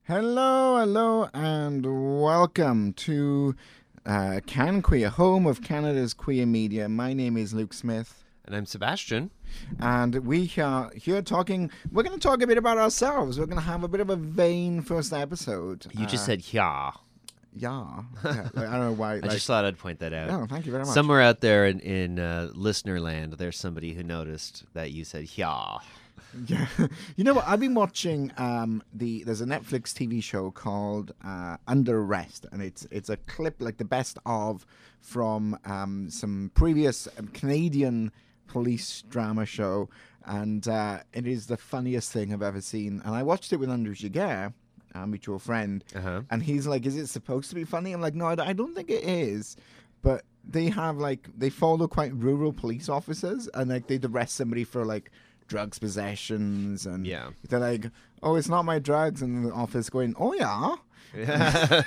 Hello, and welcome to Can Queer, home of Canada's queer media. My name is Luke Smith. And I'm Sebastian. And we are here talking, we're going to talk a bit about ourselves. We're going to have a bit of a vain first episode. You just said yeah. Yeah. I don't know why. I just thought I'd point that out. Oh, thank you very much. Somewhere out there in listener land, there's somebody who noticed that you said yeah. Yeah. You know what? I've been watching there's a Netflix TV show called Under Arrest, and it's a clip, like the best of from some previous Canadian police drama show, and it is the funniest thing I've ever seen. And I watched it with Andrew Giguere, our mutual friend, and he's like, "Is it supposed to be funny?" I'm like, "No, I don't think it is." But they follow quite rural police officers, and like they'd arrest somebody for like drugs possessions, and they're like, "Oh, it's not my drugs," and the office going, "Oh yeah."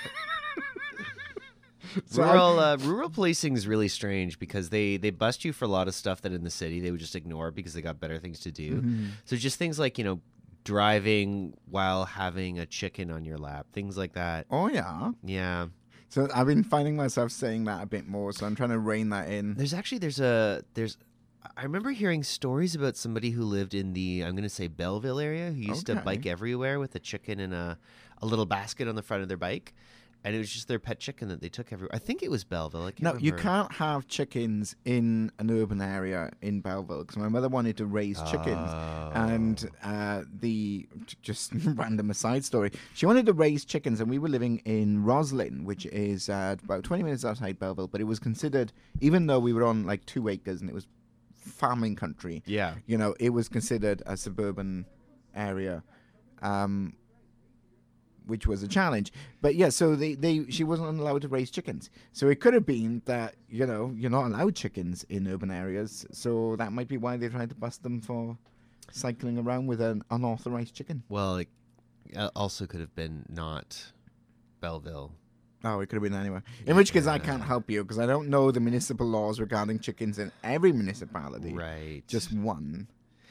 So rural policing is really strange because they bust you for a lot of stuff that in the city they would just ignore because they got better things to do. Mm-hmm. So just things like, driving while having a chicken on your lap, things like that. Oh yeah. Yeah. So I've been finding myself saying that a bit more, so I'm trying to rein that in. I remember hearing stories about somebody who lived in the, I'm going to say Belleville area, who used to bike everywhere with a chicken and a little basket on the front of their bike. And it was just their pet chicken that they took everywhere. I think it was Belleville. I can't remember. You can't have chickens in an urban area in Belleville, because my mother wanted to raise chickens. And just random aside story, she wanted to raise chickens, and we were living in Roslyn, which is about 20 minutes outside Belleville. But it was considered, even though we were on like 2 acres and it was farming country, it was considered a suburban area, which was a challenge. But yeah, so she wasn't allowed to raise chickens. So it could have been that, you're not allowed chickens in urban areas. So that might be why they tried to bust them for cycling around with an unauthorized chicken. Well, it also could have been not Belleville. Oh, it could have been anywhere. In which case, I can't help you, because I don't know the municipal laws regarding chickens in every municipality. Right. Just one.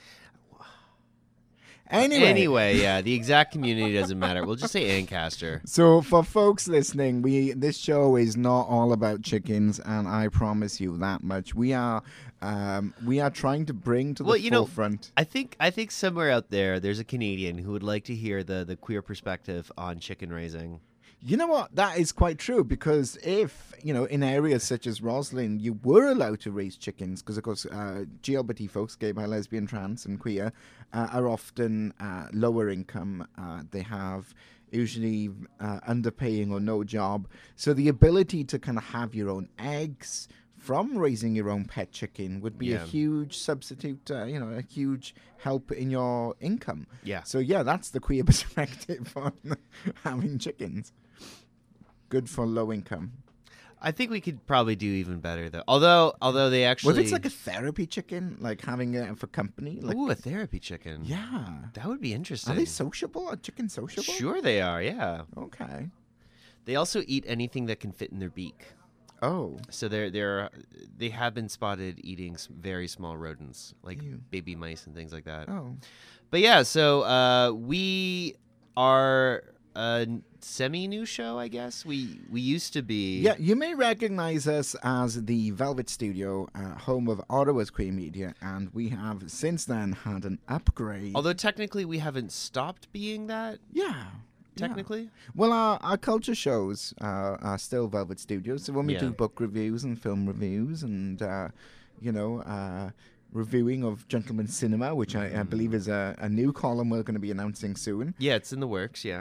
Anyway, yeah, the exact community doesn't matter. We'll just say Ancaster. So for folks listening, this show is not all about chickens, and I promise you that much. We are trying to bring to the forefront. I think somewhere out there's a Canadian who would like to hear the queer perspective on chicken raising. You know what? That is quite true, because if, in areas such as Roslyn, you were allowed to raise chickens, because, of course, LGBT folks, gay, bi, lesbian, trans, and queer, are often lower income. They have usually underpaying or no job. So the ability to kind of have your own eggs from raising your own pet chicken would be a huge substitute, a huge help in your income. Yeah. So, that's the queer perspective on having chickens. Good for low income. I think we could probably do even better, though. Although they actually... What if it's like a therapy chicken, like having it for company? Like... Ooh, a therapy chicken. Yeah. That would be interesting. Are they sociable? Are chickens sociable? Sure they are, yeah. Okay. They also eat anything that can fit in their beak. Oh. So they have been spotted eating very small rodents, like baby mice and things like that. Oh. But yeah, so we are a semi-new show, I guess. We used to be... Yeah, you may recognize us as the Velvet Studio, home of Ottawa's queer media, and we have since then had an upgrade. Although technically we haven't stopped being that. Yeah. Technically? Yeah. Well, our culture shows are still Velvet Studios. So when we do book reviews and film reviews and, reviewing of Gentleman's Cinema, which I believe is a new column we're going to be announcing soon. Yeah, it's in the works, yeah.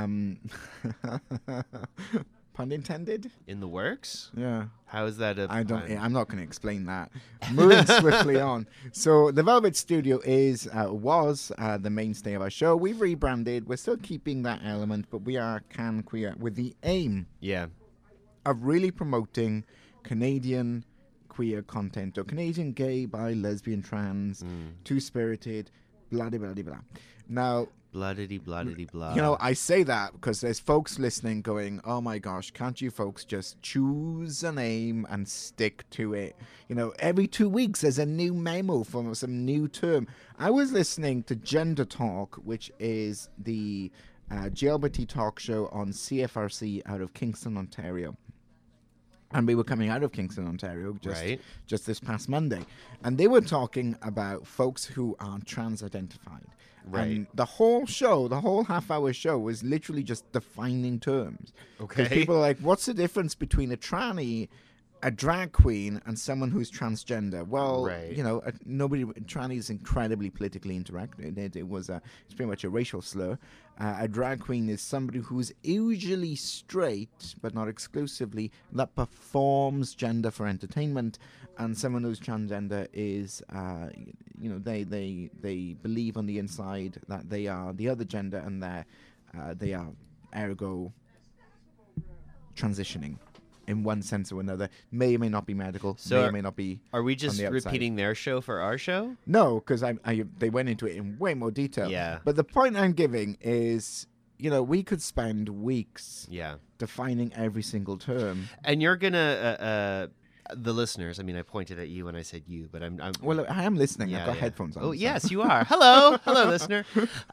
Pun intended? In the works? Yeah. How is that I'm not going to explain that. Moving swiftly on. So the Velvet Studio was the mainstay of our show. We've rebranded. We're still keeping that element, but we are Can Queer with the aim of really promoting Canadian queer content, or Canadian gay, bi, lesbian, trans, two-spirited, blah-de-blah-de-blah. Now... Blah-de-de-blah-de-de-blah. I say that because there's folks listening going, oh my gosh, can't you folks just choose a name and stick to it? Every 2 weeks there's a new memo from some new term. I was listening to Gender Talk, which is the GLBT talk show on CFRC out of Kingston, Ontario. And we were coming out of Kingston, Ontario, just this past Monday. And they were talking about folks who are trans-identified. Right. And the whole show, the whole half-hour show, was literally just defining terms. Okay. Because people are like, what's the difference between a tranny, a drag queen, and someone who's transgender? Well, you know, tranny is incredibly politically incorrect. It's pretty much a racial slur. A drag queen is somebody who's usually straight, but not exclusively, that performs gender for entertainment. And someone who's transgender is, you know, they believe on the inside that they are the other gender, and they are ergo transitioning in one sense or another. May or may not be medical. So may or may not be. Are we just repeating their show for our show? No, because they went into it in way more detail. Yeah. But the point I'm giving is, you know, we could spend weeks defining every single term. And you're gonna the listeners. I mean, I pointed at you when I said you, but I'm well, I am listening. I've got headphones on. Oh, so. Yes, you are. Hello, listener.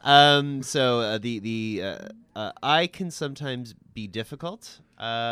So I can sometimes be difficult.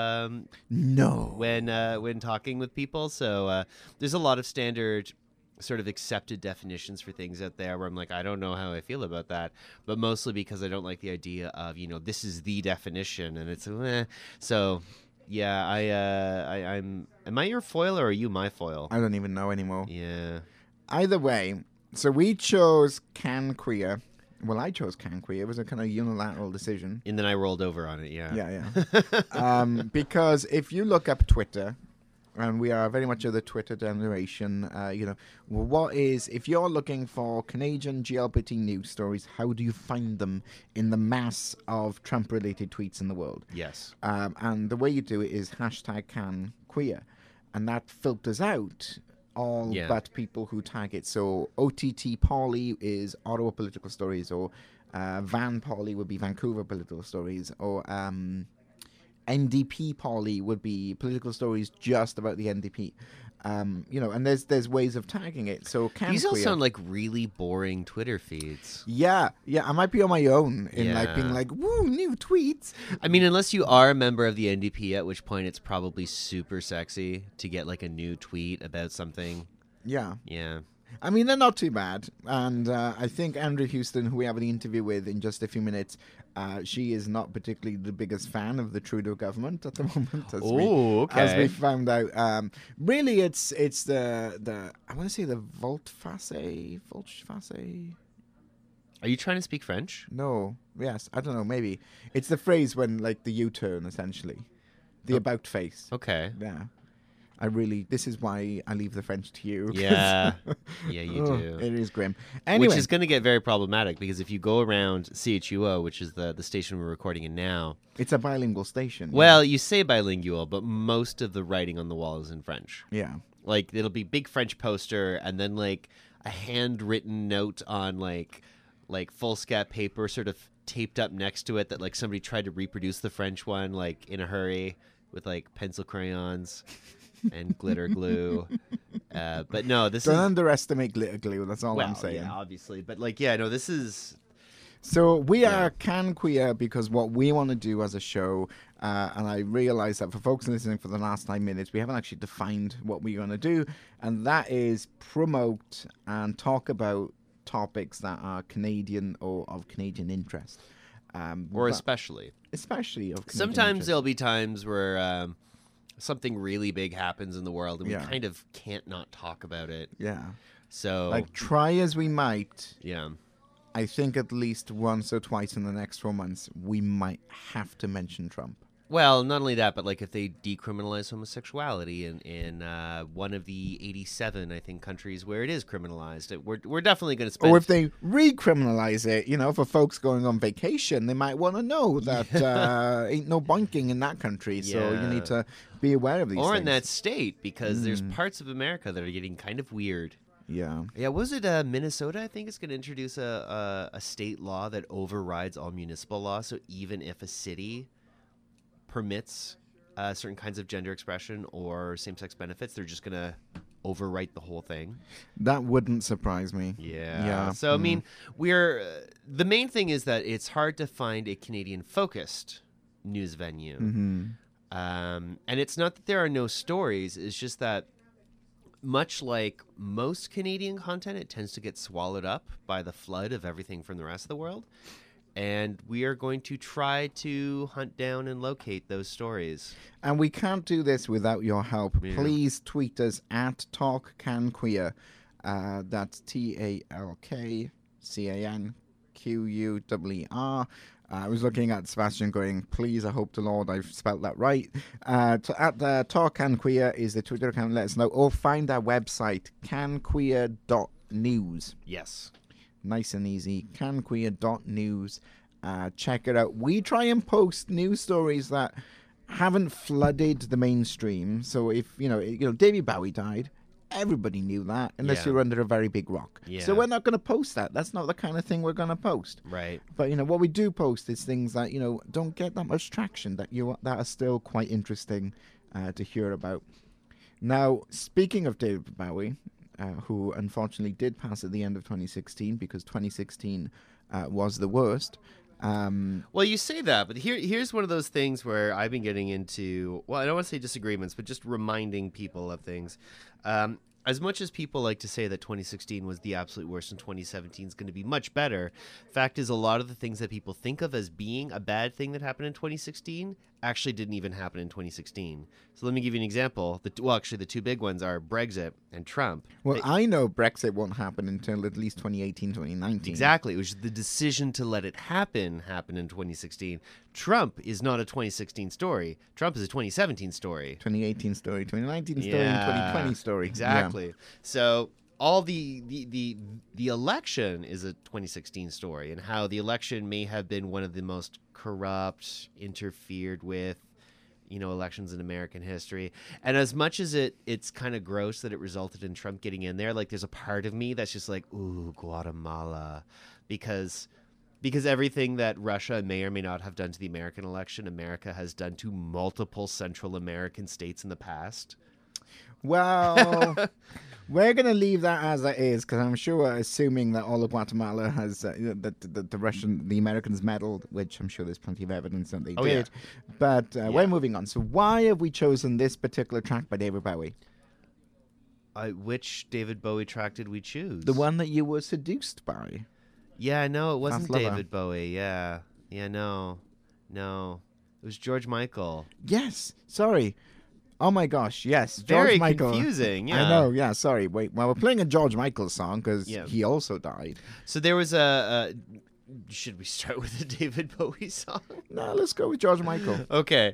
No. When talking with people, so there's a lot of standard sort of accepted definitions for things out there where I'm like, I don't know how I feel about that, but mostly because I don't like the idea of, you know, this is the definition, and it's so. Yeah, I'm. Am I your foil or are you my foil? I don't even know anymore. Yeah. Either way, so we chose Can Queer. Well, I chose Can Queer. It was a kind of unilateral decision. And then I rolled over on it. Yeah. Yeah. Because if you look up Twitter, and we are very much of the Twitter generation, you know, if you're looking for Canadian GLBT news stories, how do you find them in the mass of Trump-related tweets in the world? Yes. And the way you do it is #CanQueer, and that filters out all but people who tag it. So OTT Polly is Ottawa Political Stories, or Van Polly would be Vancouver Political Stories, or NDP Polly would be political stories just about the NDP. You know, and there's ways of tagging it. So these all sound like really boring Twitter feeds. Yeah, I might be on my own in like being like, woo, new tweets. I mean, unless you are a member of the NDP, at which point it's probably super sexy to get like a new tweet about something. Yeah. Yeah. I mean, they're not too bad. And I think Andrew Houston, who we have an interview with in just a few minutes, she is not particularly the biggest fan of the Trudeau government at the moment. As we found out. Really, it's the I want to say the volte-face. Are you trying to speak French? No. Yes. I don't know. Maybe. It's the phrase when, like, the U-turn, essentially. The about face. Okay. Yeah. This is why I leave the French to you. Yeah. Yeah, you do. It is grim. Anyway. Which is going to get very problematic because if you go around CHUO, which is the station we're recording in now. It's a bilingual station. Well, you say bilingual, but most of the writing on the wall is in French. Yeah. Like, it'll be big French poster and then, like, a handwritten note on, like foolscap paper sort of taped up next to it that, like, somebody tried to reproduce the French one, like, in a hurry with, like, pencil crayons. And glitter glue, but no, don't underestimate glitter glue. That's all I'm saying. Yeah, obviously, but like, yeah, no, this is. So we are Can Queer because what we want to do as a show, and I realize that for folks listening for the last 9 minutes, we haven't actually defined what we're going to do, and that is promote and talk about topics that are Canadian or of Canadian interest, or especially of Canadian sometimes interest. There'll be times where. Something really big happens in the world, and we kind of can't not talk about it. Yeah. So, like, try as we might. Yeah. I think at least once or twice in the next 4 months, we might have to mention Trump. Well, not only that, but like if they decriminalize homosexuality in one of the 87, I think, countries where it is criminalized, we're definitely going to spend. Or if they recriminalize it, you know, for folks going on vacation, they might want to know that ain't no boinking in that country. So you need to be aware of these things. Or in that state, because there's parts of America that are getting kind of weird. Yeah. Yeah, was it Minnesota, I think, is going to introduce a state law that overrides all municipal law. So even if a city permits certain kinds of gender expression or same-sex benefits, they're just going to overwrite the whole thing. That wouldn't surprise me. Yeah. So, I mean, the main thing is that it's hard to find a Canadian-focused news venue. And it's not that there are no stories. It's just that much like most Canadian content, it tends to get swallowed up by the flood of everything from the rest of the world. And we are going to try to hunt down and locate those stories. And we can't do this without your help. Yeah. Please tweet us at TalkCanQueer. That's TalkCanQuer. I was looking at Sebastian going, please, I hope the Lord I've spelt that right. At TalkCanQueer is the Twitter account. Let us know. Or find our website, canqueer.news. Yes. Nice and easy. Canqueer.news. Check it out. We try and post news stories that haven't flooded the mainstream. So if David Bowie died, everybody knew that, unless you're under a very big rock. Yeah. So we're not going to post that. That's not the kind of thing we're going to post. Right. But what we do post is things that don't get that much traction that are still quite interesting to hear about. Now, speaking of David Bowie, who unfortunately did pass at the end of 2016 because 2016 was the worst. Well, you say that, but here's one of those things where I've been getting into, well, I don't want to say disagreements, but just reminding people of things. As much as people like to say that 2016 was the absolute worst and 2017 is going to be much better, fact is a lot of the things that people think of as being a bad thing that happened in 2016 actually didn't even happen in 2016. So let me give you an example. The two big ones are Brexit and Trump. Well, I know Brexit won't happen until at least 2018, 2019. Exactly. It was the decision to let it happen in 2016. Trump is not a 2016 story. Trump is a 2017 story. 2018 story, 2019 story, and 2020 story. Exactly. Yeah. So all the election is a 2016 story, and how the election may have been one of the most corrupt, interfered with, elections in American history. And as much as it's kind of gross that it resulted in Trump getting in there, like there's a part of me that's just like, ooh, Guatemala, because everything that Russia may or may not have done to the American election, America has done to multiple Central American states in the past. Well, we're going to leave that as it is, because I'm sure, assuming that all of Guatemala has the Americans meddled, which I'm sure there's plenty of evidence that they did. Yeah. But we're moving on. So why have we chosen this particular track by David Bowie? Which David Bowie track did we choose? The one that you were seduced by. Yeah, no, it wasn't David Bowie. Yeah, no. It was George Michael. Yes, sorry. Oh my gosh, yes. Very George Michael. Confusing, yeah. I know, yeah, sorry. Wait, well, we're playing a George Michael song because he also died. So there was should we start with a David Bowie song? No, let's go with George Michael. Okay.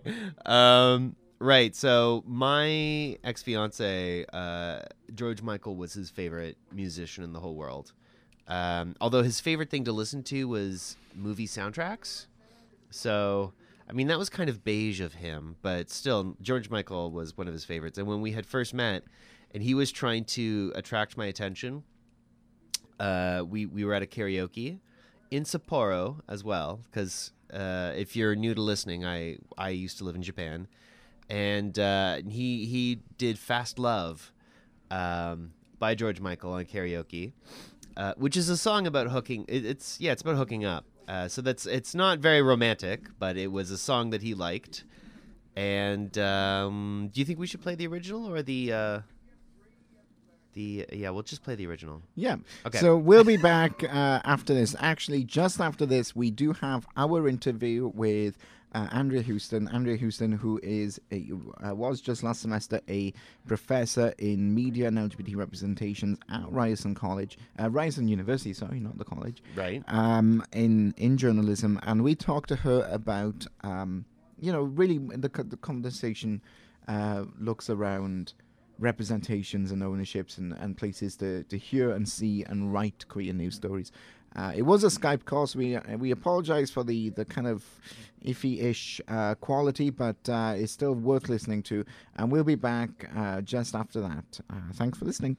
Right, so my ex-fiance, George Michael was his favorite musician in the whole world. Although his favorite thing to listen to was movie soundtracks. So, I mean, that was kind of beige of him, but still, George Michael was one of his favorites. And when we had first met, and he was trying to attract my attention, we were at a karaoke in Sapporo as well, because if you're new to listening, I used to live in Japan, and he did Fast Love by George Michael on karaoke. Which is a song about hooking. It's about hooking up. So it's not very romantic, but it was a song that he liked. And do you think we should play the original or the? We'll just play the original. Yeah. Okay. So we'll be back after this. Actually, just after this, we do have our interview with Andrea Houston. Andrea Houston, who was just last semester a professor in media and LGBT representations at Ryerson College, Ryerson University, sorry, not the college. Right. In journalism, and we talked to her about, really the conversation looks around representations and ownerships and places to hear and see and write queer news stories. It was a Skype call, so we apologize for the kind of iffy-ish quality, but it's still worth listening to. And we'll be back just after that. Thanks for listening.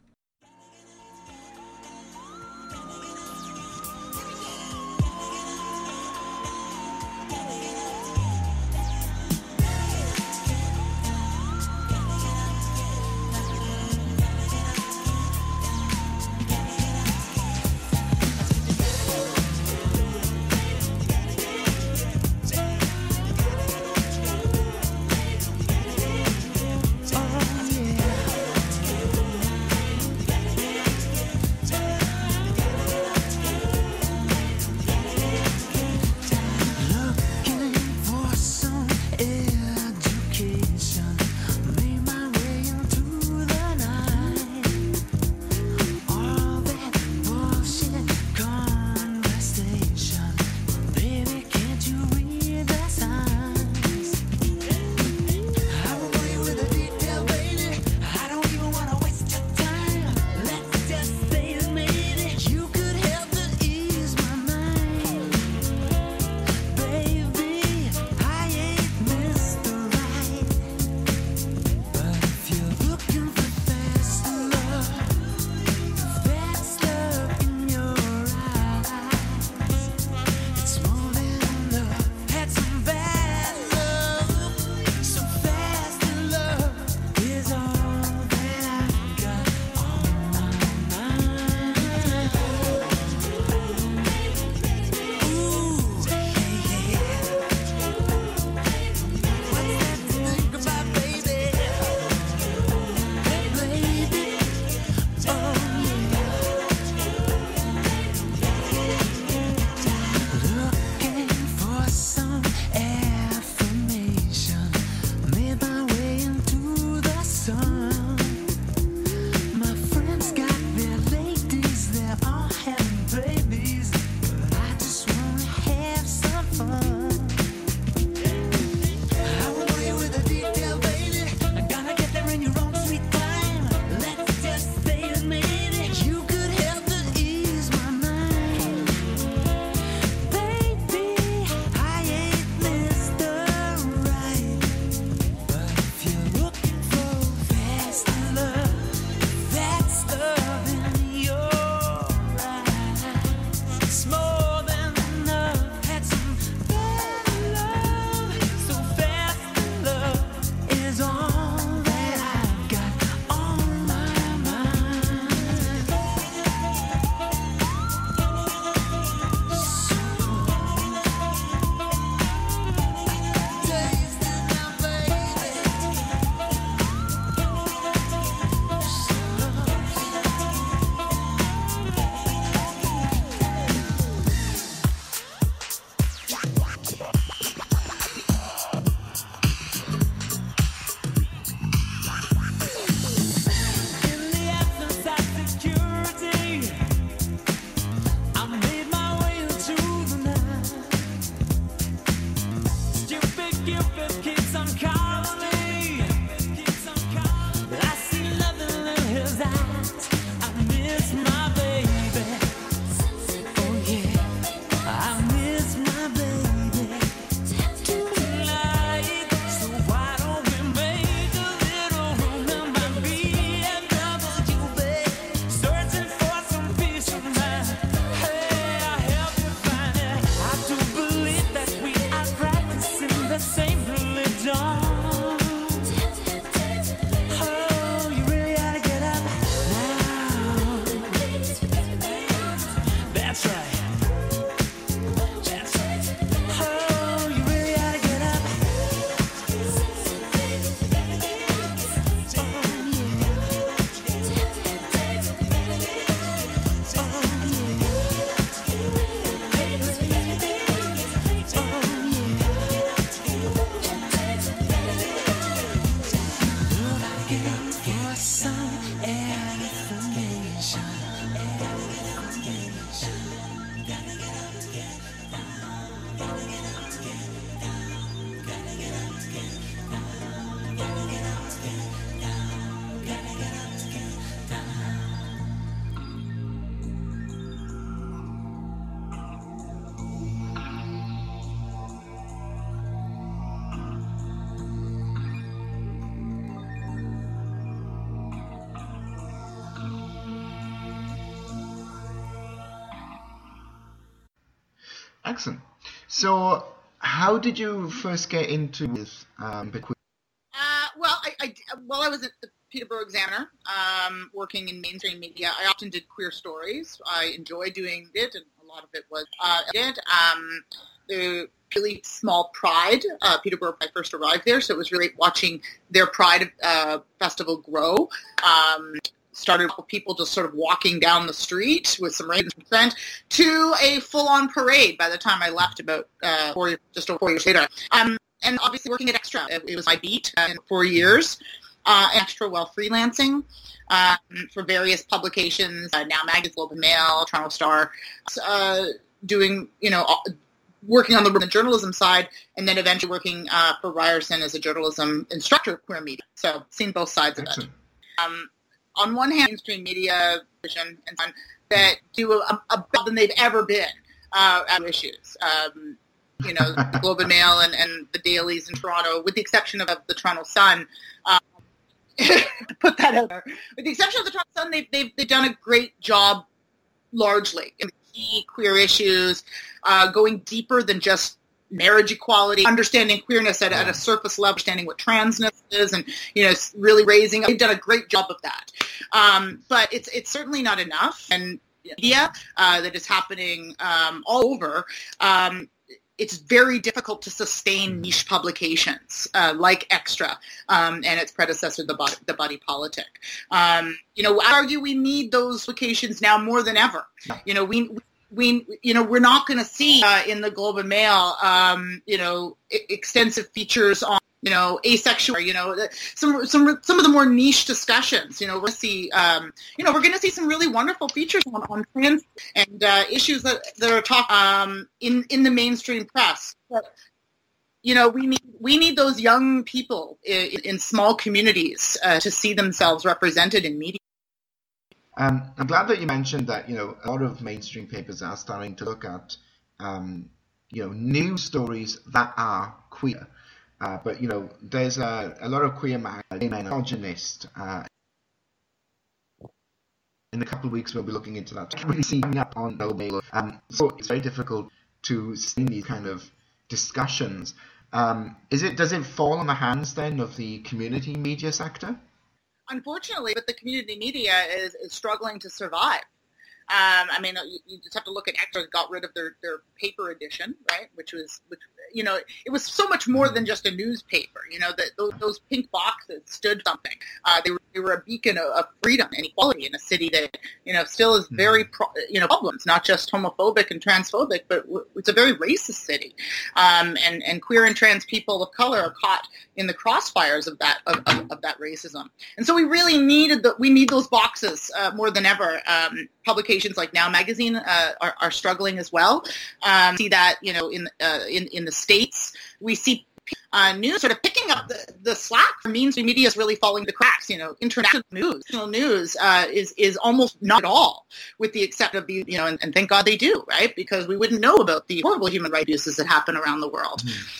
Cupid keeps on calling me. I see nothing in his eyes. I miss my baby. Oh yeah, I miss my baby tonight. So why don't we make a little room in my BMW, babe? Searching for some peace of mind. Hey, I help you find it. I do believe that we are practicing the same religion. Oh, you really ought to get up now. That's right. That's right. Oh, you really ought to get up. For some information. Excellent. So, how did you first get into this? Well, I was at the Peterborough Examiner, working in mainstream media. I often did queer stories. I enjoy doing it, and a lot of it was the really small Pride. Peterborough, I first arrived there, so it was really watching their Pride festival grow. Started with people just sort of walking down the street with some rain and scent to a full-on parade by the time I left about 4 years later. And obviously working at Extra. It was my beat in 4 years. Extra while freelancing for various publications, Now Magazine, Globe and Mail, Toronto Star, doing, working on the journalism side, and then eventually working for Ryerson as a journalism instructor of queer media. So seen both sides of it. On one hand, mainstream media vision and so on, that do a better than they've ever been at issues. The Globe and Mail and the dailies in Toronto, with the exception of the Toronto Sun. Put that out there. With the exception of the Toronto Sun, they've done a great job largely in key queer issues, going deeper than just marriage equality, understanding queerness at a surface level, understanding what transness is, and really raising. They've done a great job of that, but it's certainly not enough. And media that is happening all over. It's very difficult to sustain niche publications like Extra and its predecessor, the Buddy Politic. I argue we need those publications now more than ever. We're not going to see in the Globe and Mail, extensive features on, asexual, some of the more niche discussions. We're going to see, we're going to see some really wonderful features on trans and issues that are talked in the mainstream press. But, we need those young people in small communities to see themselves represented in media. I'm glad that you mentioned that, a lot of mainstream papers are starting to look at, news stories that are queer. But, there's a lot of queer men, misogynist. In a couple of weeks, we'll be looking into that. Really seeing up on Mail. So it's very difficult to see these kind of discussions. Does it fall on the hands then of the community media sector? Unfortunately, but the community media is struggling to survive. You just have to look at Extra got rid of their paper edition, right? Which it was so much more than just a newspaper. Those pink boxes stood something. They were a beacon of freedom and equality in a city that still is very problems, not just homophobic and transphobic, but it's a very racist city. And queer and trans people of color are caught in the crossfires of that racism. And so we really need those boxes more than ever. Publications like Now Magazine are struggling as well. See that in the States, we see news sort of picking up the slack from mainstream media is really falling the cracks. International news is almost not at all, with the exception of the, and thank God they do, right? Because we wouldn't know about the horrible human rights abuses that happen around the world.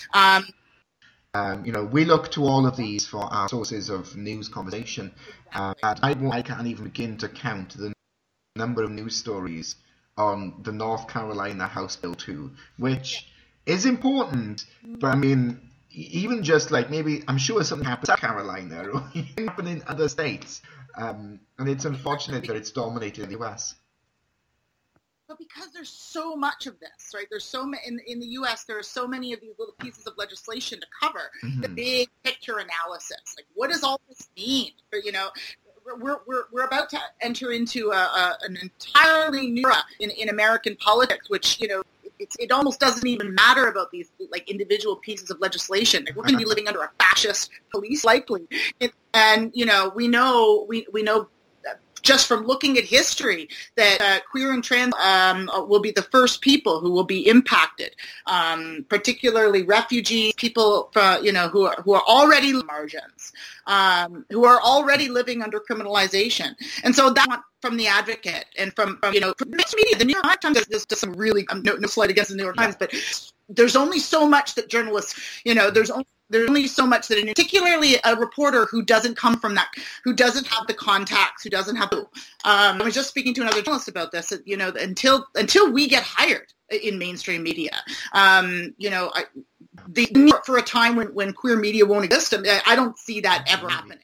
We look to all of these for our sources of news conversation. And I can't even begin to count the number of news stories on the North Carolina House Bill 2, which is important, but I mean, even just like maybe, I'm sure something happened in South Carolina or even happened in other states, and it's unfortunate that it's dominated in the US. But because there's so much of this, right? There's so many in the U.S. There are so many of these little pieces of legislation to cover the big picture analysis. Like, what does all this mean? We're about to enter into an entirely new era in American politics, which it almost doesn't even matter about these like individual pieces of legislation. Like, we're going to be living under a fascist police, likely, and we know. Just from looking at history, that queer and trans will be the first people who will be impacted, particularly refugees, people who are already margins, who are already living under criminalization. And so that from the Advocate and from mixed media, the New York Times, there's just some really no slight against the New York Times, but there's only so much that journalists, there's only so much that, particularly a reporter who doesn't come from that, who doesn't have the contacts, who doesn't have I was just speaking to another journalist about this, until we get hired in mainstream media, for a time when queer media won't exist, I don't see that ever happening.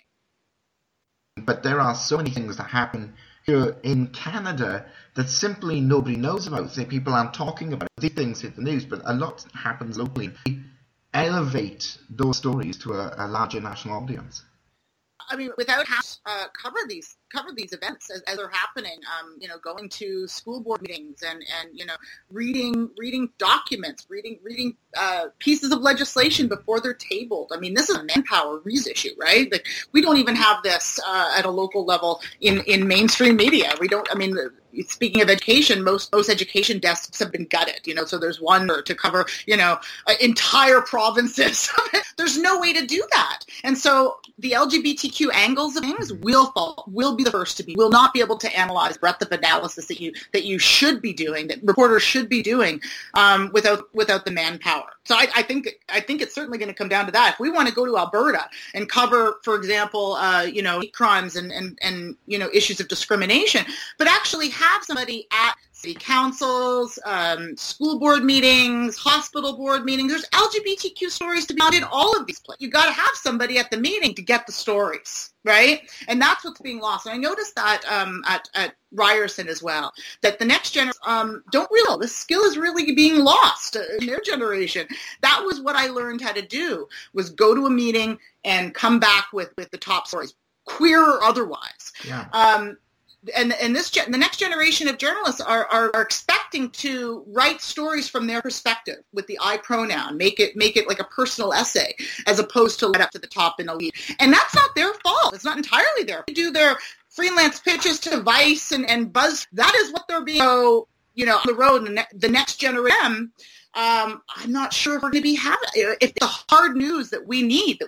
But there are so many things that happen here in Canada that simply nobody knows about. Say, people aren't talking about it. These things hit the news, but a lot happens locally. Elevate those stories to a larger national audience. I mean, without cover these events as they're happening, going to school board meetings and reading documents, reading pieces of legislation before they're tabled. I mean, this is a manpower issue, right? Like, we don't even have this at a local level in mainstream media. We don't. I mean, speaking of education, most education desks have been gutted. So there's one to cover entire provinces. There's no way to do that, and so the LGBTQ angles of things will be the first to be. Will not be able to analyze breadth of analysis that you should be doing, that reporters should be doing, without the manpower. So I think it's certainly going to come down to that. If we want to go to Alberta and cover, for example, hate crimes and issues of discrimination, but actually have somebody at city councils, school board meetings, hospital board meetings. There's LGBTQ stories to be found in all of these places. You got to have somebody at the meeting to get the stories, right? And that's what's being lost. And I noticed that at Ryerson as well, that the next generation don't realize this skill is really being lost in their generation. That was what I learned how to do, was go to a meeting and come back with the top stories, queer or otherwise. Yeah. And the next generation of journalists are expecting to write stories from their perspective with the I pronoun, make it like a personal essay, as opposed to let up to the top in a lead. And that's not their fault. It's not entirely their fault. They do their freelance pitches to Vice and Buzz. That is what they're being, on the road. And the next generation, I'm not sure if we're going to be having, if the hard news that we need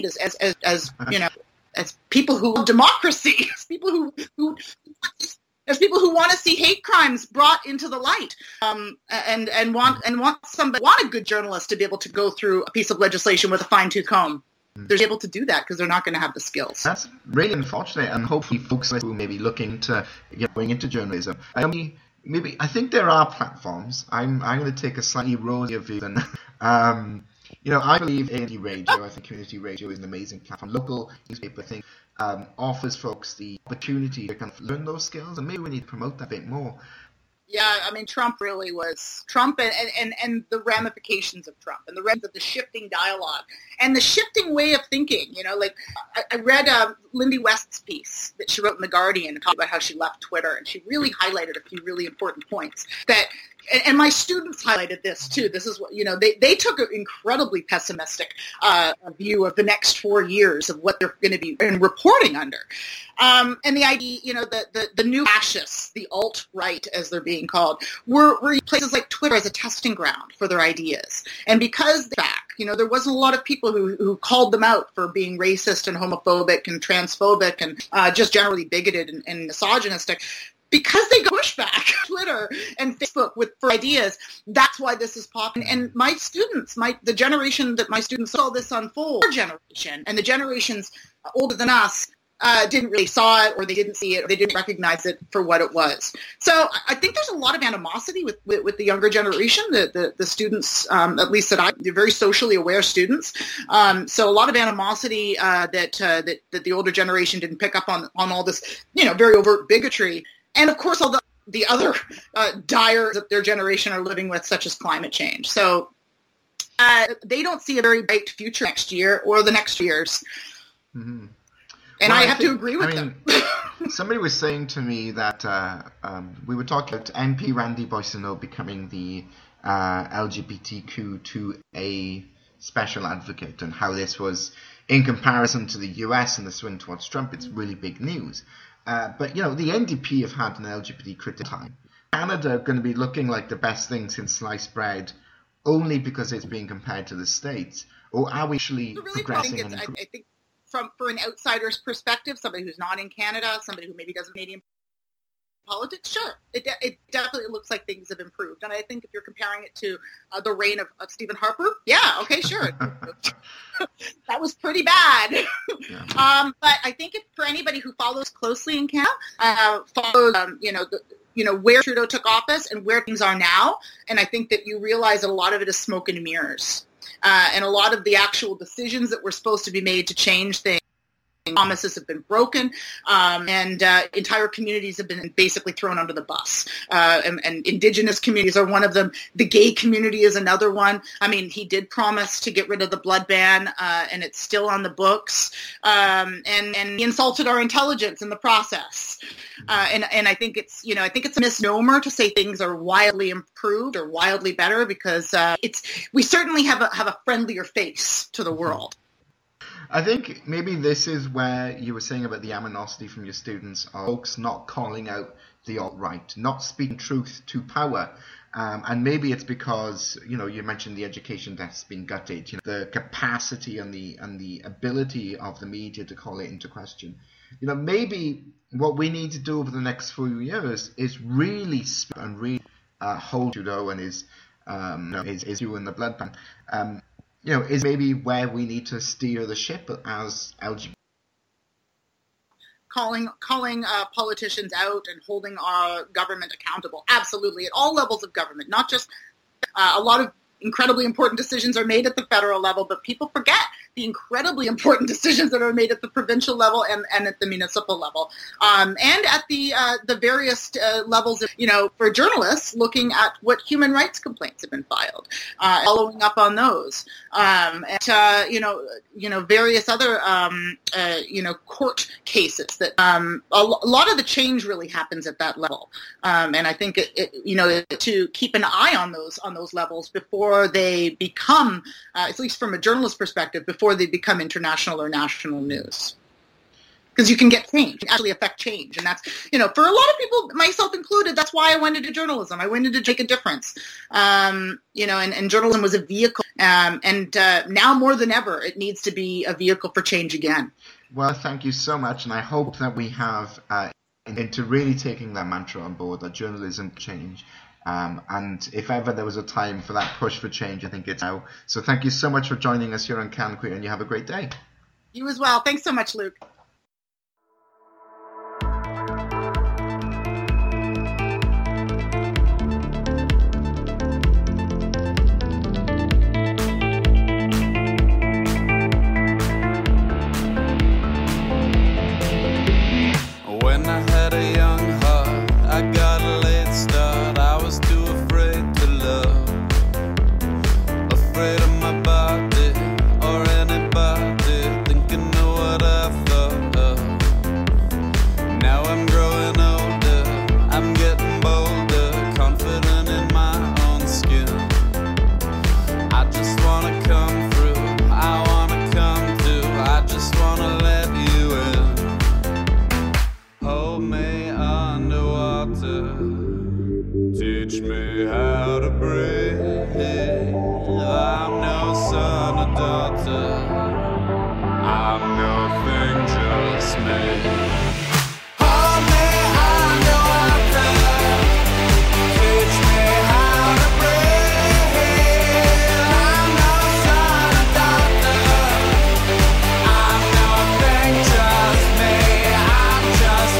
as people who love democracy, as people who want to see hate crimes brought into the light, and want a good journalist to be able to go through a piece of legislation with a fine-tooth comb. They're able to do that because they're not going to have the skills. That's really unfortunate, and hopefully folks who may be looking to going into journalism. I think there are platforms. I'm going to take a slightly rosier view than. I believe community radio. I think community radio is an amazing platform. Local newspaper, I think, offers folks the opportunity to kind of learn those skills, and maybe we need to promote that a bit more. Yeah, I mean, Trump really was Trump and the ramifications of Trump and the rest of the shifting dialogue and the shifting way of thinking. I read Lindy West's piece that she wrote in The Guardian talking about how she left Twitter, and she really highlighted a few really important points that. And my students highlighted this too. This is what, they took an incredibly pessimistic view of the next 4 years of what they're going to be reporting under. And the idea, the new fascists, the alt-right as they're being called, were places like Twitter as a testing ground for their ideas. And because they're back, There wasn't a lot of people who called them out for being racist and homophobic and transphobic and just generally bigoted and misogynistic. Because they push back Twitter and Facebook for ideas, that's why this is popular. And my students, the generation that my students saw this unfold, our generation, and the generations older than us, didn't really saw it, or they didn't see it, or they didn't recognize it for what it was. So I think there's a lot of animosity with the younger generation, the students, at least they're very socially aware students. So a lot of animosity that the older generation didn't pick up on all this, very overt bigotry. And, of course, all the other dire that their generation are living with, such as climate change. So they don't see a very bright future next year or the next years. Mm-hmm. And I have to agree with them. Somebody was saying to me that we were talking about MP Randy Boissonnault becoming the LGBTQ2A special advocate, and how this was, in comparison to the US and the swing towards Trump, it's really big news. But, the NDP have had an LGBT critic time. Canada are going to be looking like the best thing since sliced bread only because it's being compared to the States? Or are we actually progressing? I think for an outsider's perspective, somebody who's not in Canada, somebody who maybe doesn't Canadian politics, sure, it definitely looks like things have improved. And I think if you're comparing it to the reign of Stephen Harper, yeah, okay, sure. That was pretty bad. Yeah. But I think for anybody who follows closely in Canada, follows, where Trudeau took office and where things are now, and I think that you realize that a lot of it is smoke and mirrors. And a lot of the actual decisions that were supposed to be made to change things, promises have been broken, and entire communities have been basically thrown under the bus. And Indigenous communities are one of them. The gay community is another one. I mean, he did promise to get rid of the blood ban, and it's still on the books. And he insulted our intelligence in the process. And I think it's a misnomer to say things are wildly improved or wildly better, because we certainly have a friendlier face to the world. I think maybe this is where you were saying about the animosity from your students, are folks not calling out the alt-right, not speaking truth to power. And maybe it's because, you mentioned the education desk's been gutted, the capacity and the ability of the media to call it into question. Maybe what we need to do over the next few years is really hold Trudeau and his view in the blood ban. Is maybe where we need to steer the ship as LGBT. Calling politicians out and holding our government accountable. Absolutely, at all levels of government, not just a lot of incredibly important decisions are made at the federal level, but people forget the incredibly important decisions that are made at the provincial level and at the municipal level, and at the various levels of, for journalists looking at what human rights complaints have been filed, following up on those, and various other court cases. That a lot of the change really happens at that level, and I think to keep an eye on those levels before they become, at least from a journalist perspective, before they become international or national news. Because you can get change, actually affect change. And that's, for a lot of people, myself included, that's why I went into journalism. I went into make a difference. And journalism was a vehicle. And now more than ever, it needs to be a vehicle for change again. Well, thank you so much. And I hope that we have into really taking that mantra on board, that journalism change. And if ever there was a time for that push for change, I think it's now. So thank you so much for joining us here on Can Queer, and you have a great day. You as well. Thanks so much, Luke. When I had a young heart, I got a late start. I was too afraid to love, afraid of my body or anybody, thinking of what I thought. daughter. I'm nothing, just me. Hold me underwater. Teach me how to breathe. I'm no son of doctor. I'm nothing, just me. I'm just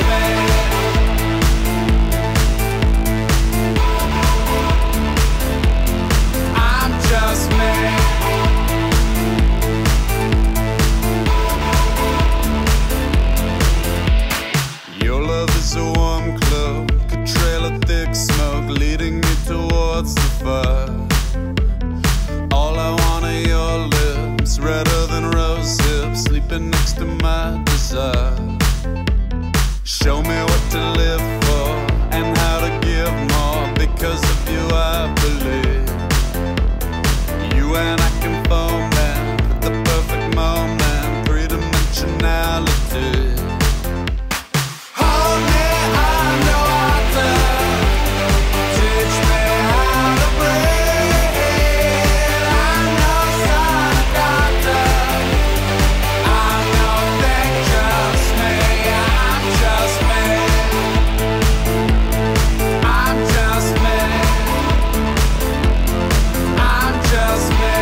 me. I'm just me. Your love is a warm cloak, a trail of thick smoke leading me towards the fire. All I want are your lips, redder than rose hips, sleeping next to my desire. Show me what to live for and how to give more. Because of you I believe. You and I can foment at the perfect moment, three-dimensionality. Hold me underwater. Teach me how to breathe. I'm no son of doctor. I'm nothing, just me. I'm just me. I'm just me. I'm just me.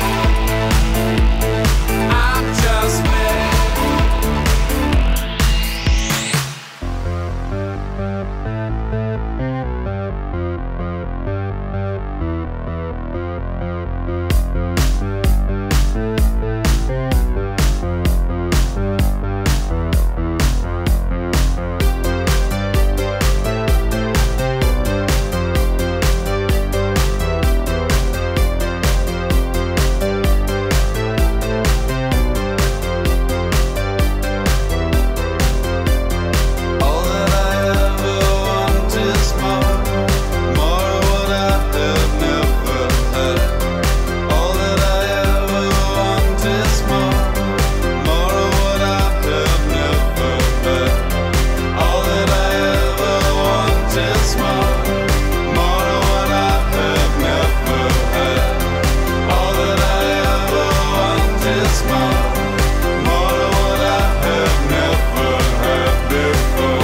I'm just me. All that I ever want is more of what I have never had. All that I ever want is more of what I have never had. All that I ever want is more of what I have never had. All that I ever want is more of what I have never had before.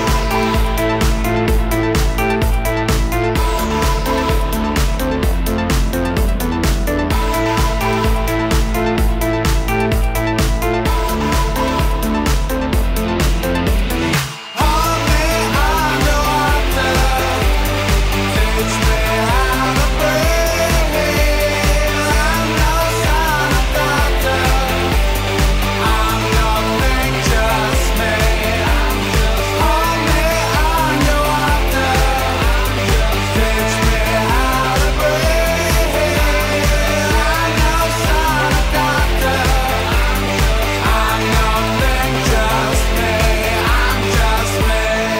Hold me underwater. Teach me how to breathe. I'm no son of doctor. I'm nothing, just me. I'm just hold me underwater. Teach me how to breathe. I'm no son of doctor. I'm nothing, just me. I'm just me.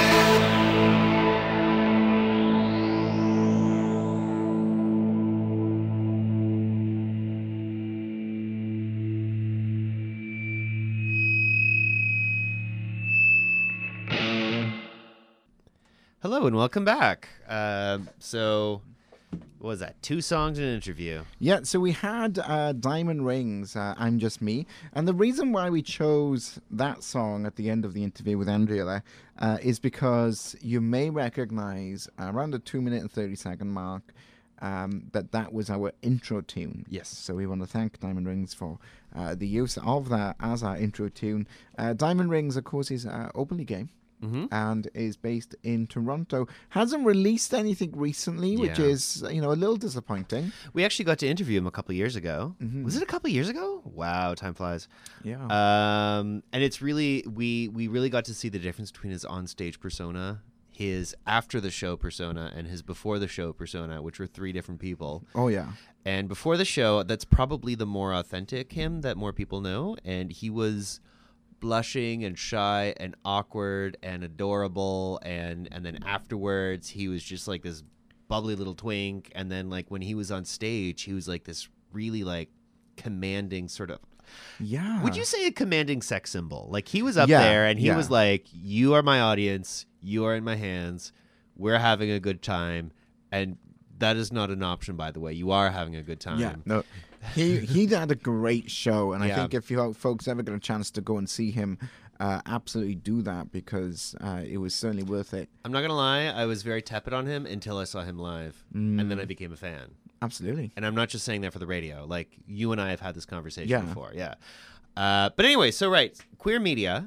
Hello and welcome back. So, what was that? 2 songs and an interview. Yeah, so we had Diamond Rings, I'm Just Me. And the reason why we chose that song at the end of the interview with Andrea is because you may recognize around the 2 minute and 30-second mark that was our intro tune. Yes. So we want to thank Diamond Rings for the use of that as our intro tune. Diamond Rings, of course, is openly gay. And is based in Toronto. Hasn't released anything recently, which Yeah. is, a little disappointing. We actually got to interview him a couple years ago. Was it a couple years ago? Wow, time flies. Yeah. And it's really we really got to see the difference between his onstage persona, his after the show persona, and his before the show persona, which were 3 different people. Oh, yeah. And before the show, that's probably the more authentic him that more people know. And he was blushing and shy and awkward and adorable, and then afterwards he was just like this bubbly little twink, and then like when he was on stage he was like this really like commanding sort of, Yeah. would you say a commanding sex symbol? Like he was up Yeah, there and he yeah. was like, you are my audience, you are in my hands, we're having a good time. And that is not an option, by the way. You are having a good time. Yeah. No. he had a great show, and I Yeah. think if you folks ever get a chance to go and see him, absolutely do that because it was certainly worth it. I'm not gonna lie, I was very tepid on him until I saw him live, and then I became a fan. Absolutely. And I'm not just saying that for the radio. Like, you and I have had this conversation Yeah. before. Yeah. But anyway, so right, queer media.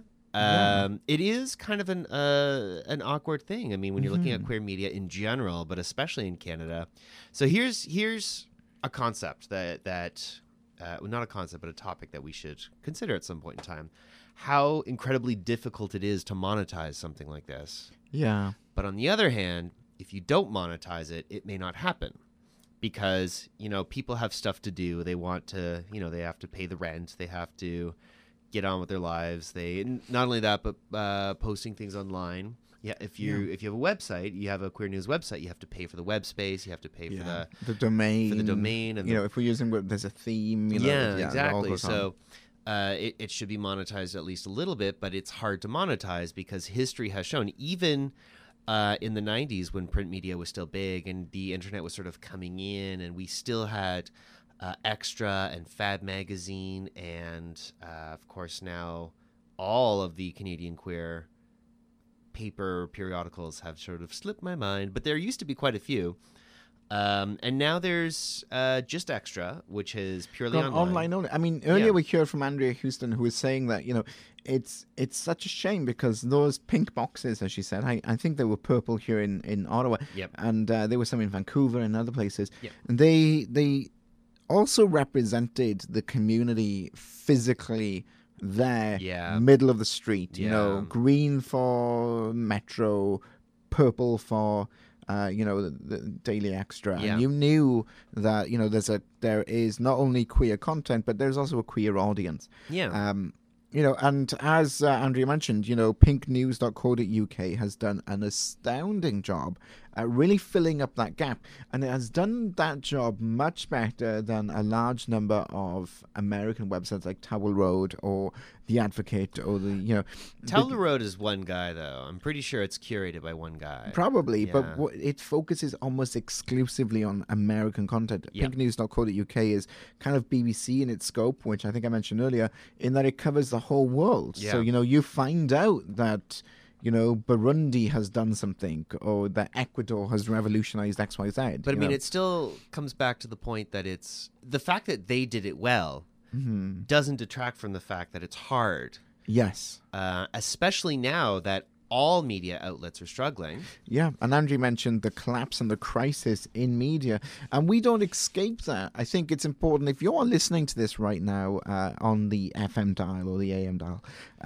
It is kind of an awkward thing. I mean, when you're looking at queer media in general, but especially in Canada. So here's a concept that well, not a concept, but a topic that we should consider at some point in time. How incredibly difficult it is to monetize something like this. Yeah. But on the other hand, if you don't monetize it, it may not happen because, people have stuff to do. They want to, they have to pay the rent. They have to get on with their lives. Not only that, but posting things online. Yeah, if you have a website, you have a queer news website, you have to pay for the web space, you have to pay for the domain. and you know, if we're using there's a theme. You know, yeah, it all exactly. goes on. So it should be monetized at least a little bit, but it's hard to monetize because history has shown, even in the 90s when print media was still big and the internet was sort of coming in, and we still had Extra and Fad Magazine, and of course now all of the Canadian queer paper periodicals have sort of slipped my mind, but there used to be quite a few. And now there's just Extra, which is purely Gone online. online only. I mean, earlier Yeah. we heard from Andrea Houston, who was saying that it's such a shame because those pink boxes, as she said, I think they were purple here in Ottawa, Yep. and there were some in Vancouver and other places. Yep. And they also represented the community physically there, Yeah. middle of the street. Yeah. Green for Metro, purple for the Daily Extra, Yeah. and you knew that there is not only queer content, but there's also a queer audience. Yeah. And as Andrea mentioned, pinknews.co.uk has done an astounding job at really filling up that gap. And it has done that job much better than a large number of American websites like Towel Road or The Advocate or Tell the Road is one guy, though. I'm pretty sure it's curated by one guy. Probably, Yeah. but it focuses almost exclusively on American content. Yeah. Pinknews.co.uk is kind of BBC in its scope, which I think I mentioned earlier, in that it covers the whole world. Yeah. So, you find out that, Burundi has done something or that Ecuador has revolutionized XYZ. But I mean, it still comes back to the point that it's the fact that they did it well doesn't detract from the fact that it's hard, Yes. especially now that all media outlets are struggling. Yeah, and Andrew mentioned the collapse and the crisis in media, and we don't escape that. I think it's important, if you're listening to this right now on the FM dial or the AM dial,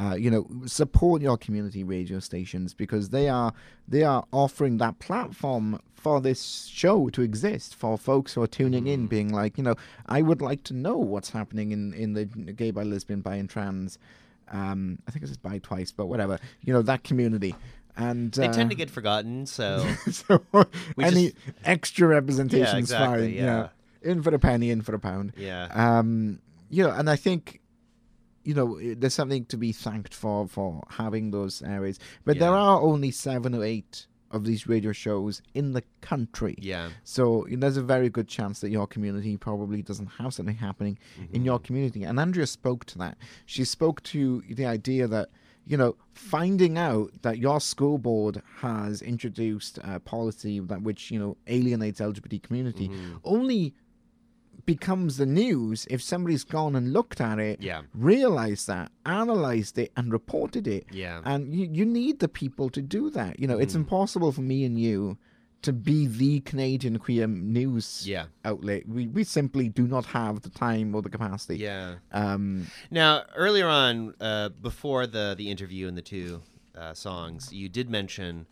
support your community radio stations because they are offering that platform for this show to exist, for folks who are tuning in, being like, I would like to know what's happening in the gay, bi, lesbian, bi, and trans. I think it's bi twice, but whatever. That community. And They tend to get forgotten, so so We any just- extra representation is exactly, fine. yeah. In for a penny, in for a pound. yeah. And I think there's something to be thanked for having those areas. But there Yeah. are only 7 or 8 of these radio shows in the country. Yeah. So there's a very good chance that your community probably doesn't have something happening in your community. And Andrea spoke to that. She spoke to the idea that, finding out that your school board has introduced a policy that which, alienates LGBT community only becomes the news if somebody's gone and looked at it, Yeah. realized that, analyzed it, and reported it. Yeah. And you need the people to do that. It's impossible for me and you to be the Canadian queer news Yeah. outlet. We simply do not have the time or the capacity. Yeah. Um, Now, earlier on, before the interview and the two songs, you did mention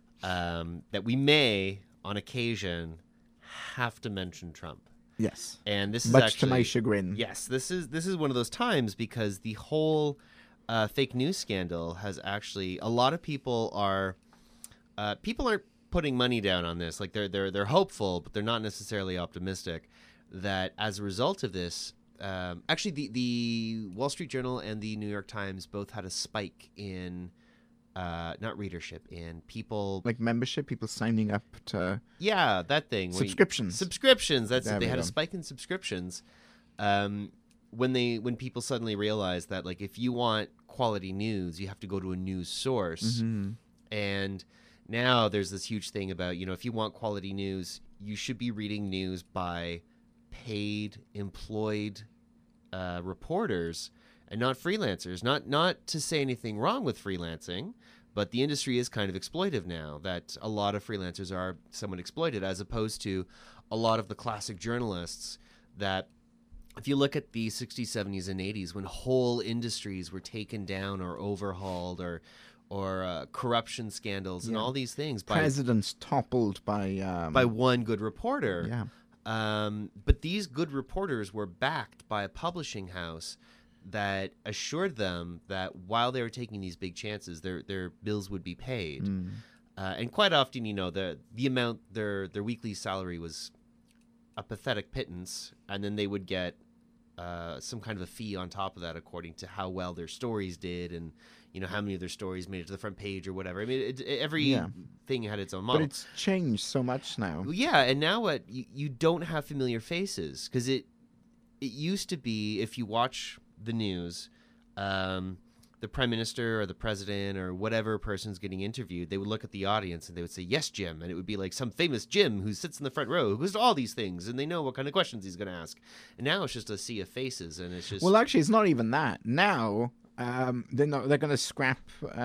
that we may, on occasion, have to mention Trump. yes. And this is Much actually, to my chagrin. Yes, this is one of those times because the whole fake news scandal has actually, a lot of people aren't putting money down on this. Like they're hopeful, but they're not necessarily optimistic that as a result of this, actually the Wall Street Journal and the New York Times both had a spike in not readership, in people Like membership, people signing up to that thing where subscriptions. Subscriptions. That's There it. They we had a go. spike in subscriptions when people suddenly realize that, like, if you want quality news, you have to go to a news source. And now there's this huge thing about, if you want quality news, you should be reading news by paid, employed reporters and not freelancers. Not to say anything wrong with freelancing, but the industry is kind of exploitive now, that a lot of freelancers are somewhat exploited, as opposed to a lot of the classic journalists that, if you look at the 60s, 70s, and 80s, when whole industries were taken down or overhauled, or corruption scandals and all these things by Presidents toppled by one good reporter. Yeah. But these good reporters were backed by a publishing house that assured them that while they were taking these big chances, their bills would be paid. And quite often, the amount, their weekly salary was a pathetic pittance, and then they would get some kind of a fee on top of that according to how well their stories did, and how many of their stories made it to the front page or whatever. I mean, every thing had its own model. But it's changed so much now. Yeah, and now what? You don't have familiar faces, because it used to be, if you watch the news, the prime minister or the president or whatever person's getting interviewed, they would look at the audience and they would say, "Yes, Jim," and it would be like some famous Jim who sits in the front row, who goes to all these things, and they know what kind of questions he's going to ask. And now it's just a sea of faces, and it's just... Well, actually, it's not even that. Now, they're going to scrap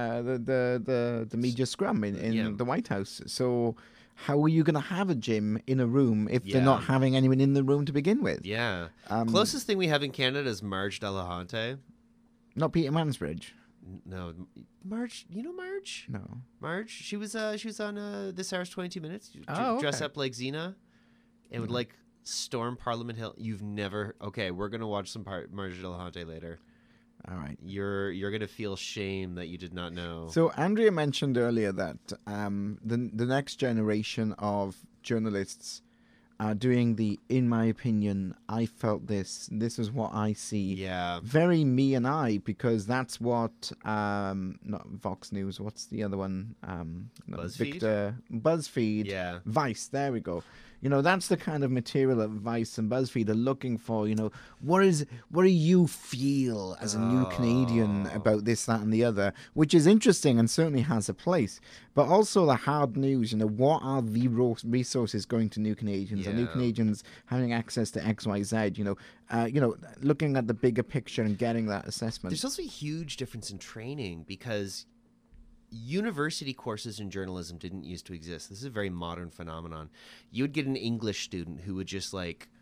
the media scrum in the White House. So how are you going to have a Jim in a room if they're not having anyone in the room to begin with? Yeah. Closest thing we have in Canada is Marge Delahunty. Not Peter Mansbridge. No, Marge. You know Marge? No. Marge. She was on This Hour's 22 Minutes. Dress okay. up like Xena, and would like storm Parliament Hill. You've never. Okay, we're gonna watch some Marge Delahunty later. All right. You're gonna feel shame that you did not know. So Andrea mentioned earlier that the next generation of journalists are doing the, in my opinion, I felt this is what I see. Yeah. Very me and I, because that's what, not Vox News, what's the other one? BuzzFeed? BuzzFeed. Yeah. Vice, there we go. That's the kind of material that Vice and BuzzFeed are looking for. What do you feel as a new Canadian about this, that, and the other? Which is interesting and certainly has a place. But also the hard news, what are the resources going to new Canadians? Are new Canadians having access to X, Y, Z? Looking at the bigger picture and getting that assessment. There's also a huge difference in training, because university courses in journalism didn't used to exist. This is a very modern phenomenon. You would get an English student who would just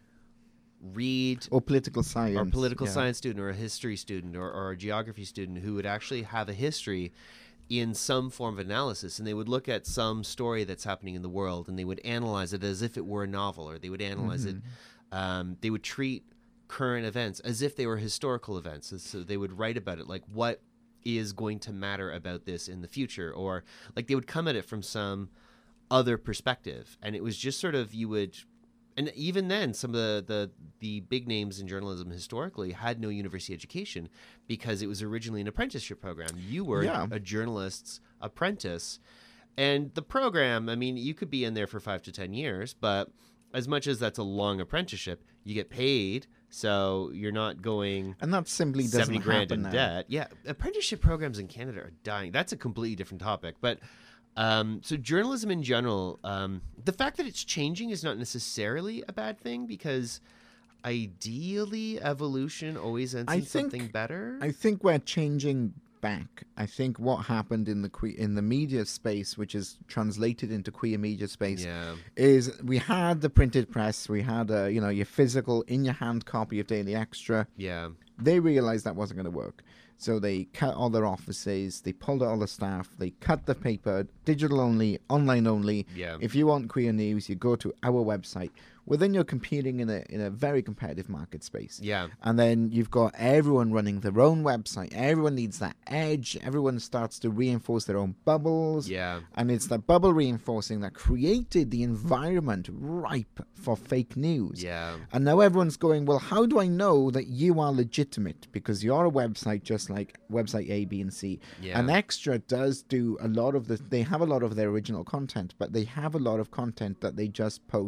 read, or political science, student, or a history student, or a geography student who would actually have a history in some form of analysis, and they would look at some story that's happening in the world, and they would analyze it as if it were a novel, or they would analyze it. They would treat current events as if they were historical events. So they would write about it, like what is going to matter about this in the future, or like they would come at it from some other perspective. And it was just sort of, and even then, some of the big names in journalism historically had no university education, because it was originally an apprenticeship program. You were a journalist's apprentice, and the program, I mean, you could be in there for 5 to 10 years, but as much as that's a long apprenticeship, you get paid, so you're not going, and that simply doesn't 70 grand happen in now. debt. Yeah, apprenticeship programs in Canada are dying. That's a completely different topic, but so journalism in general, the fact that it's changing is not necessarily a bad thing, because ideally evolution always ends in something better. I think we're changing back. I think what happened in the media space, which is translated into queer media space, is we had the printed press, we had your physical in your hand copy of Daily Extra. Yeah. They realized that wasn't going to work. So they cut all their offices, they pulled out all the staff, they cut the paper, digital only, online only. Yeah. If you want queer news, you go to our website. Well, then you're competing in a very competitive market space. Yeah. And then you've got everyone running their own website. Everyone needs that edge. Everyone starts to reinforce their own bubbles. Yeah. And it's that bubble reinforcing that created the environment ripe for fake news. Yeah. And now everyone's going, well, how do I know that you are legitimate? Because you're a website just like website A, B, and C. Yeah. And Extra does do a lot of they have a lot of their original content, but they have a lot of content that they just post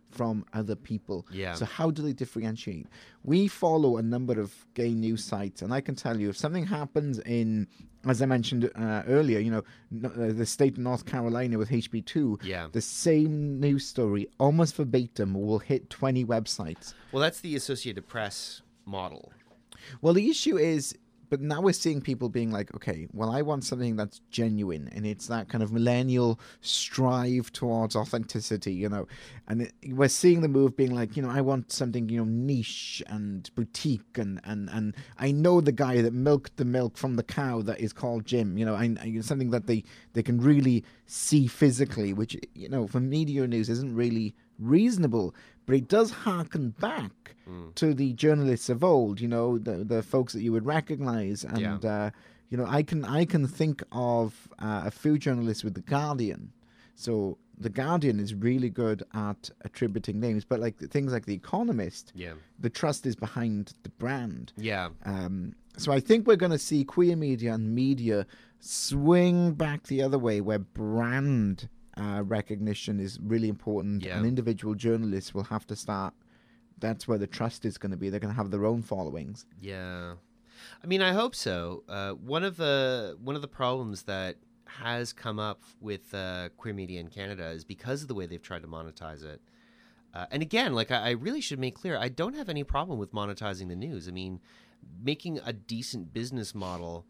from other people. Yeah. So how do they differentiate? We follow a number of gay news sites, and I can tell you if something happens in, as I mentioned earlier, the state of North Carolina with HB2, Yeah. the same news story, almost verbatim, will hit 20 websites. Well, that's the Associated Press model. Well, the issue is, but now we're seeing people being like, okay, well, I want something that's genuine, and it's that kind of millennial strive towards authenticity, and we're seeing the move being like, I want something, niche and boutique, and I know the guy that milked the milk from the cow that is called Jim, something that they can really see physically, which, for media news isn't really reasonable, but it does harken back to the journalists of old, the folks that you would recognize. And, I can think of a few journalists with The Guardian. So The Guardian is really good at attributing names, but like things like The Economist, the trust is behind the brand. Yeah. So I think we're going to see queer media and media swing back the other way, where brand recognition is really important, and individual journalists will have to start. That's where the trust is going to be. They're going to have their own followings. Yeah, I mean, I hope so. One of the problems that has come up with queer media in Canada is because of the way they've tried to monetize it. And again, like I really should make clear, I don't have any problem with monetizing the news. I mean, making a decent business model.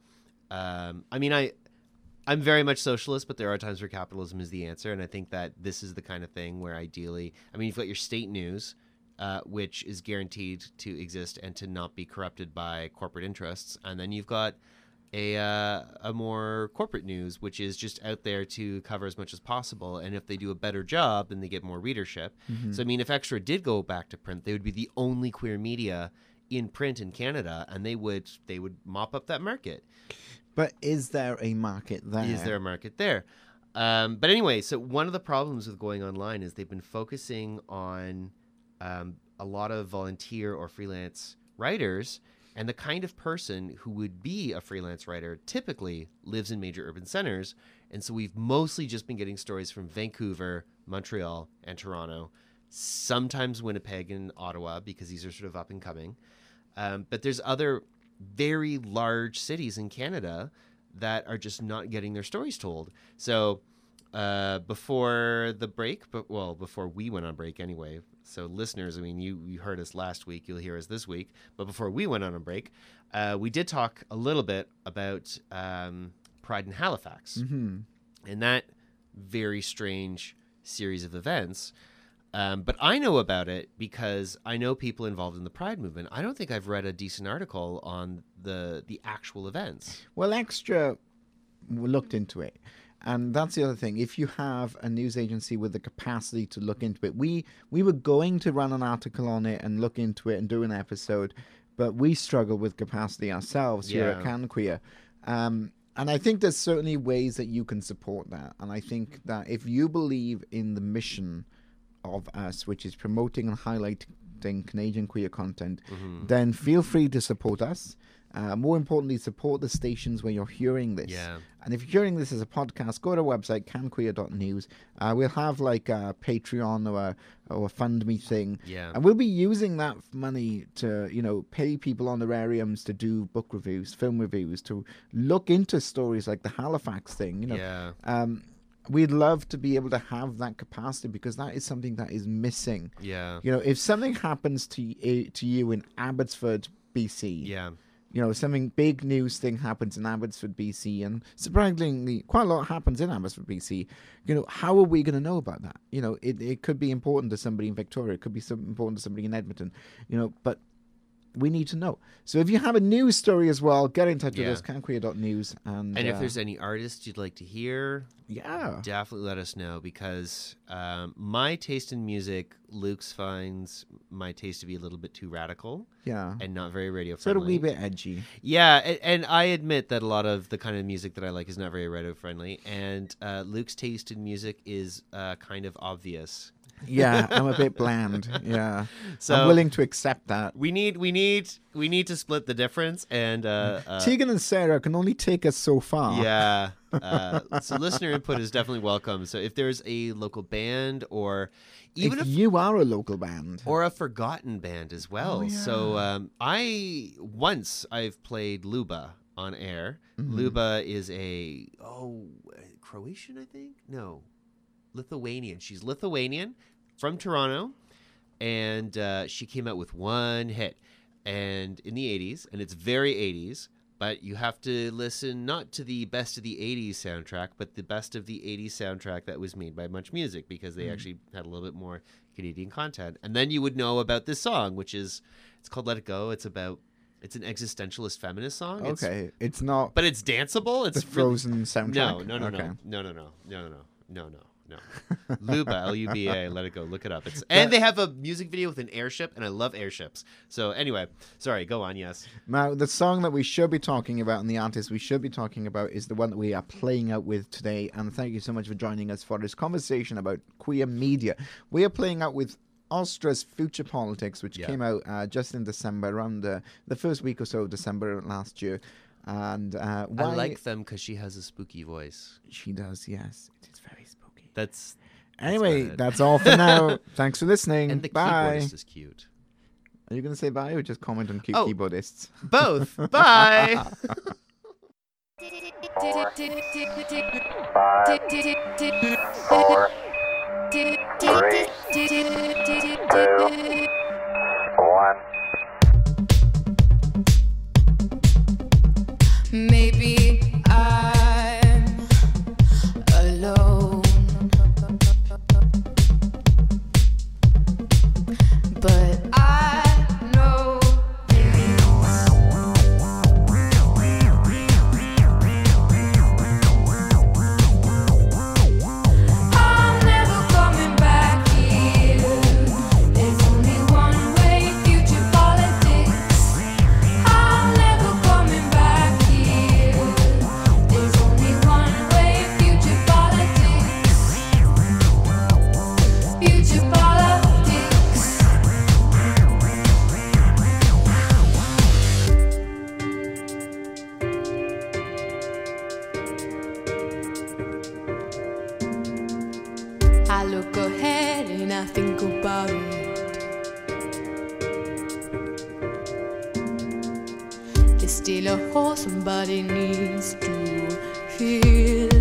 I'm very much socialist, but there are times where capitalism is the answer, and I think that this is the kind of thing where ideally, you've got your state news, which is guaranteed to exist and to not be corrupted by corporate interests, and then you've got a more corporate news, which is just out there to cover as much as possible, and if they do a better job, then they get more readership. So if Extra did go back to print, they would be the only queer media in print in Canada, and they would mop up that market. But is there a market there? Is there a market there? But anyway, so one of the problems with going online is they've been focusing on a lot of volunteer or freelance writers, and the kind of person who would be a freelance writer typically lives in major urban centers. And so we've mostly just been getting stories from Vancouver, Montreal, and Toronto, sometimes Winnipeg and Ottawa, because these are sort of up and coming. But there's other very large cities in Canada that are just not getting their stories told. So before the break, before we went on break anyway, so listeners, you heard us last week, you'll hear us this week, but before we went on a break, we did talk a little bit about Pride in Halifax, and that very strange series of events. But I know about it because I know people involved in the Pride movement. I don't think I've read a decent article on the actual events. Well, Extra looked into it. And that's the other thing. If you have a news agency with the capacity to look into it, we were going to run an article on it and look into it and do an episode, but we struggle with capacity ourselves here at Can Queer. And I think there's certainly ways that you can support that. And I think that if you believe in the mission of us, which is promoting and highlighting Canadian queer content, then feel free to support us. More importantly, support the stations where you're hearing this. And if you're hearing this as a podcast, go to our website, canqueer.news. We'll have like a Patreon or a Fund Me thing. And we'll be using that money to, pay people honorariums to do book reviews, film reviews, to look into stories like the Halifax thing. We'd love to be able to have that capacity because that is something that is missing. If something happens to you in Abbotsford, BC, something big news thing happens in Abbotsford, BC, and surprisingly, quite a lot happens in Abbotsford, BC. How are we going to know about that? It could be important to somebody in Victoria. It could be important to somebody in Edmonton. But we need to know. So if you have a news story as well, get in touch with us, canqueer.news. And if there's any artists you'd like to hear, definitely let us know, because my taste in music, Luke's finds my taste to be a little bit too radical and not very radio friendly. So a wee bit edgy. And I admit that a lot of the kind of music that I like is not very radio friendly, and Luke's taste in music is kind of obvious. I'm a bit bland. So I'm willing to accept that. We need to split the difference, and Tegan and Sarah can only take us so far. So listener input is definitely welcome. So if there's a local band or even if you are a local band. or a forgotten band as well. Oh, yeah. So I've played Luba on air. Luba is a Croatian, I think? No. Lithuanian. She's Lithuanian from Toronto, and she came out with one hit and in the 80s, and it's very 80s, but you have to listen not to the best of the 80s soundtrack, but the best of the 80s soundtrack that was made by Much Music, because they actually had a little bit more Canadian content. And then you would know about this song, it's called Let It Go. It's an existentialist feminist song. Okay, it's not But it's danceable. It's the Frozen soundtrack. No. Okay. No. Luba, L-U-B-A, Let It Go. Look it up. And they have a music video with an airship, and I love airships. So anyway, sorry, go on, yes. Now, the song that we should be talking about and the artist we should be talking about is the one that we are playing out with today. And thank you so much for joining us for this conversation about queer media. We are playing out with Austra's Future Politics, which came out just in December, around the first week or so of December last year. And I like them because she has a spooky voice. She does, yes. It is very spooky. Anyway, that's all for now. Thanks for listening. And the Bye. keyboardist is cute. Are you going to say bye or just comment on cute Oh. keyboardists? Both. Bye. Maybe I'm alone, but I know I'm never coming back here. There's only one way, future politics. I'm never coming back here. There's only one way, future politics. Future politics. I look ahead and I think about it. There's still a hole somebody needs to fill.